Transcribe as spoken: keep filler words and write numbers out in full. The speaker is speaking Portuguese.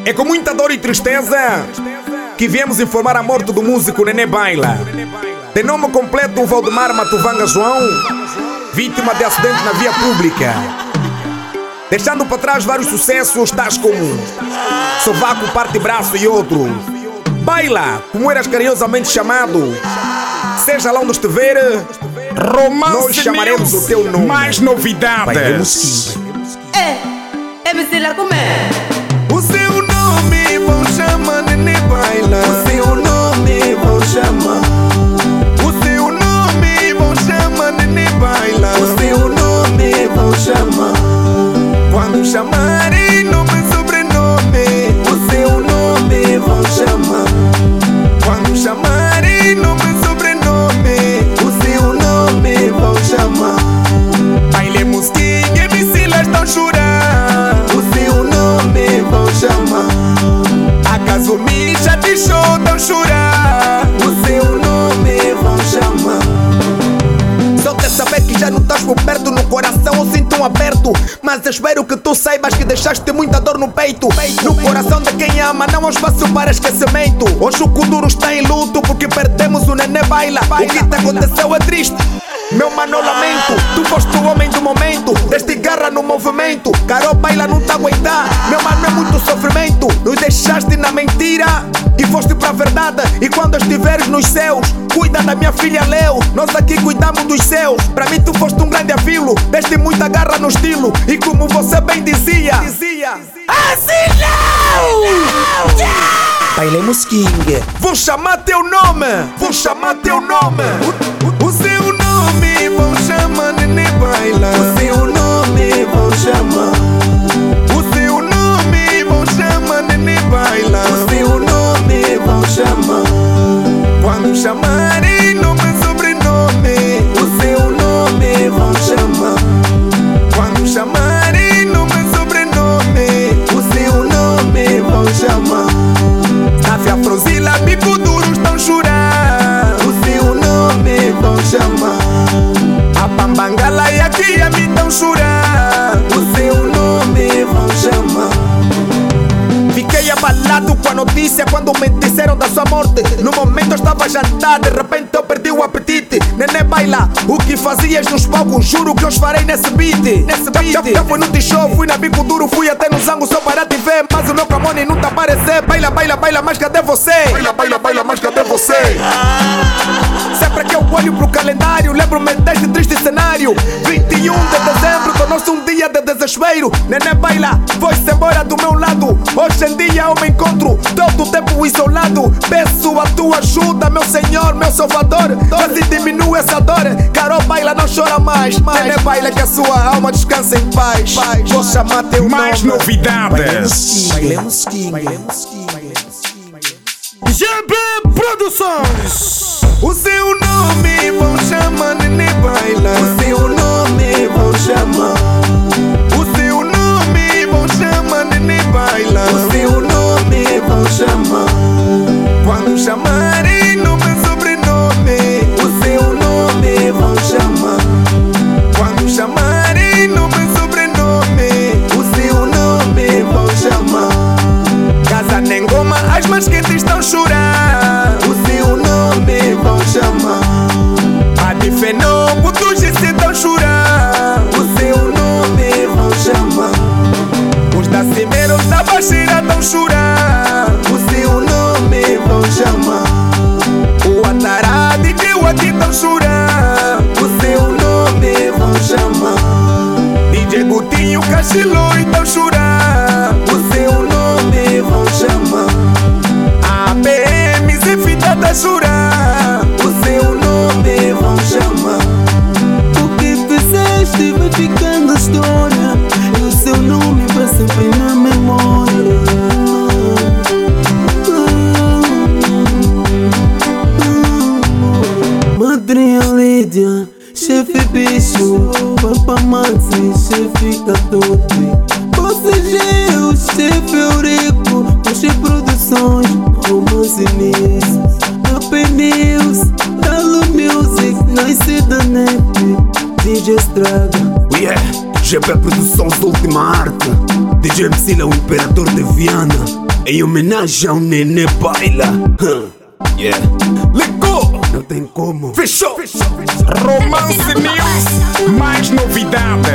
É com muita dor e tristeza que viemos informar a morte do músico Nenê Baila. De nome completo Valdemar Matuvanga João, vítima de acidente na via pública, deixando para trás vários sucessos tais como Sovaco, Parte Braço e outro. Baila, como eras carinhosamente chamado, seja lá onde estiver, Romance nós chamaremos News, o teu nome. mais novidades. É, é Bezerra como é? O seu nome vão chamar Nenê Baila. O seu nome vão chamar. O seu nome vão chamar Nenê Baila. O seu nome vão chamar. Quando chamarem nome e sobrenome, o seu nome vão chamar. Quando chamarem nome e sobrenome, o seu nome vão chamar. Baile Musquinha e Micilas estão chorar. O seu nome vão chamar. Acaso Misha de show estão chorar. O seu nome vão chamar. Só quer saber que já não estás por perto, no coração eu sinto um aperto. Mas espero que tu saibas que deixaste muita dor no peito. No coração de quem ama não há espaço para esquecimento. Hoje o Kuduro está em luto porque perdemos o Nenê Baila. O que te aconteceu é triste, meu mano, lamento. Tu foste o homem do momento, deste garra no movimento. Carol Baila não te aguentar, meu mano, é muito sofrimento. Nos deixaste na mentira e foste pra verdade. E quando estiveres nos céus, cuida da minha filha Leo. Nós aqui cuidamos dos céus. Pra mim tu foste um grande avilo, deste muita garra no estilo. E como você bem dizia, dizia assim não! Bailemos King. Vou chamar teu nome, vou chamar teu nome. O, o, o seu nome vão chamar Nenê Baila. O seu nome vão chamar. O seu nome vão chamar Nenê Baila. O seu nome vão chamar. Quando chamarem nome e sobrenome, o seu nome vão chamar. Quando chamarem nome e sobrenome, o seu nome vão chamar. Safia, Frozila, Bico Duro estão chorar. O seu nome vão chamar. A Pambangala e a Kiami estão chorar. O seu nome vão chamar. Fiquei abalado com a notícia quando me disseram da sua morte. No momento eu estava a jantar, de repente eu perdi o apetite. Nenê Baila, o que fazias nos palcos, juro que eu os farei nesse beat. Nesse beat. Já, já fui no T-Show, fui na Bico Duro, fui até no Zango só para te ver. Mas o meu Camone não tá aparecer. Baila, baila, baila, mas cadê você? Baila, baila, baila, mas cadê você? Sempre que eu olho pro calendário, lembro-me deste triste cenário. vinte e um de dezembro tornou-se um dia de desespero. Nenê Baila foi-se embora do meu lado. Hoje em dia eu me encontro todo o tempo isolado. Peço a tua ajuda, meu Senhor, meu Salvador. Quase diminui essa dor. Carol Baila não chora mais. Nenê Baila que a sua alma descansa em paz. Vou chamar teu Mais nome. novidades. Bailemos King. G B Produções. O seu nome vão chamar Nenê Baila. O seu nome vão chamar. O seu nome vão chamar Nenê Baila. O seu nome vão chamar. Quando chamarem nome e sobrenome, o seu nome vão chamar. Quando chamarem nome e sobrenome, o seu nome vão chamar. Casa Nengoma, as mais quentes estão chorar. O seu nome vão chamar. A de Fenobo, tu se estão chorar. O seu nome vão chamar. Os da Cimeiros da Baixeira estão chorar. O seu nome vão chamar. O Atarado e que o aqui estão chorar. O seu nome vão chamar. D J Gutinho, Cachilou estão chorar. O seu nome vão chamar. A P M e Fita tá chorar. O seu nome vão chamar. O que fizeste vai ficar na história. E o seu nome vai sempre na memória. Madrinha Lídia, chefe bicho, Papa Maxi, chefe Catote, você Gil, chefe Eurico, Puxa Produções, Romance News, Up News, Halo Music, Nice da Net, D J Estraga. Yeah, G B Produções, última arte. D J Msila, o imperador de Viana, em homenagem ao Nenê Baila. Huh. Yeah. Ligou! Não tem como. Fechou! Romance News, mais novidades.